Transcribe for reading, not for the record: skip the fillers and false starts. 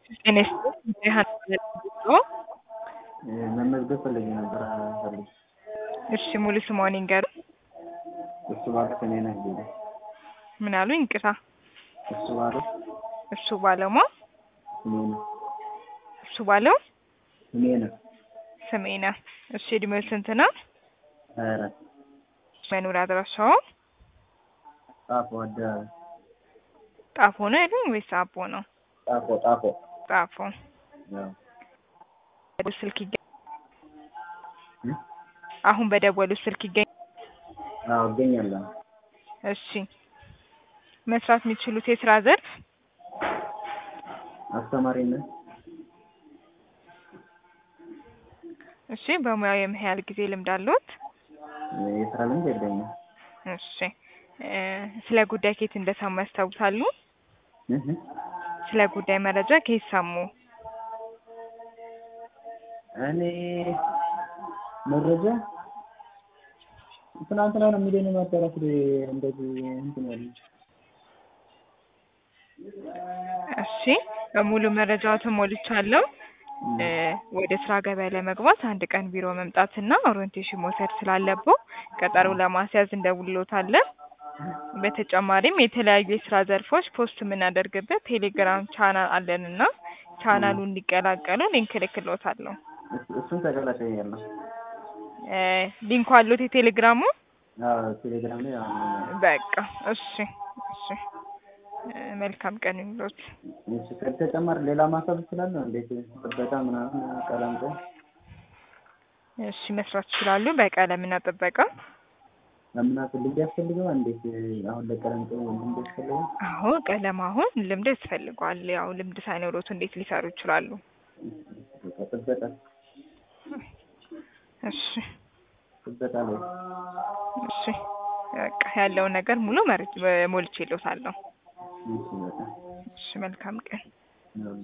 ጤና ይስጥልኝ መመዝገብ ፈልጌ ነበር ፈልጌ እሺ ሙሉ ስምዎን ይንገሩኝ? እሱ ባለው ስሜ ነህ ይላል። ምን አሉኝ? ይቅርታ እሱ ባለው እሱ ባለማ ስሜ ነህ እሱ ባለው ስሜ ነህ ስሜነህ። እሺ እድሜው ስንት ነው? 24 መኖሪያ አድራሻው? ጣፎ አደባባይ ጣፎ ነው ያሉኝ ወይስ አቦ ነው? ጣፎ ጣፎ ያው ስልክ አሁን በደወሉ ስልክ ይገኛል? አዎ እገኛለሁ። እሺ መስራት የሚችሉት የስራ ዘርፍ? አስተማሪነት። እሺ በሙያው ምን ያህል ጊዜ ልምድ አለዎት? የስራ ልምድ የለኝም። እሺ ስለ ጉዳይ ከየት እንደሰሙ ያስታውሳሉ? ስለ ጉዳይ መረጃ ከየት ሰሙ? እኔ መረጃ ትናንትና ነው ሚሊዮን ማጣራት እንደዚህ እንትን ያለኝ። እሺ ሙሉ መረጃዎትን ሞልቻለሁ። ወደ ስራ ገበያ ለመግባት አንድ ቀን ቢሮ መምጣትና ኦሪንቴሽን መውሰድ ስላለብዎ ቀጠሮ ለማስያዝ እንደውልዎታለን። በተጨማሪም የተለያዩ የስራ ዘርፎች ፖስት የምናደርግበት ቴሌግራም ቻናል አለንና ቻናሉን እንዲቀላቀሉ ሊንክ እልክልዎታለሁ። እሱን ተቀላቅያለሁ። ሊንኩ አለዎት የቴሌግራሙ? አዎ ቴሌግራም ላይ አሁን በቃ እሺ መልካም ቀን ይሁንልዎት። እሺ ከተጨማሪ ሌላ ማሳብ እችላለሁ? እንዴት ጥበቃ ምናምን ቀለም ቀ እሺ መስራት ይችላሉ። በቀለምና ጥበቃ ለምናት ልምድ ያስፈልገዋል? እንዴት አሁን ለቀለም ቀ ልምድ ያስፈልገዋል? አዎ ቀለም አሁን ልምድ ያስፈልገዋል። ያው ልምድ ሳይኖሮት እንዴት ሊሰሩ ይችላሉ? ጥበቃ እሺ ጥበቃ ላይ እሺ በቃ ያለውን ነገር ሙሉ ሞልቼልዎታለሁ። እሺ በቃ እሺ መልካም ቀን።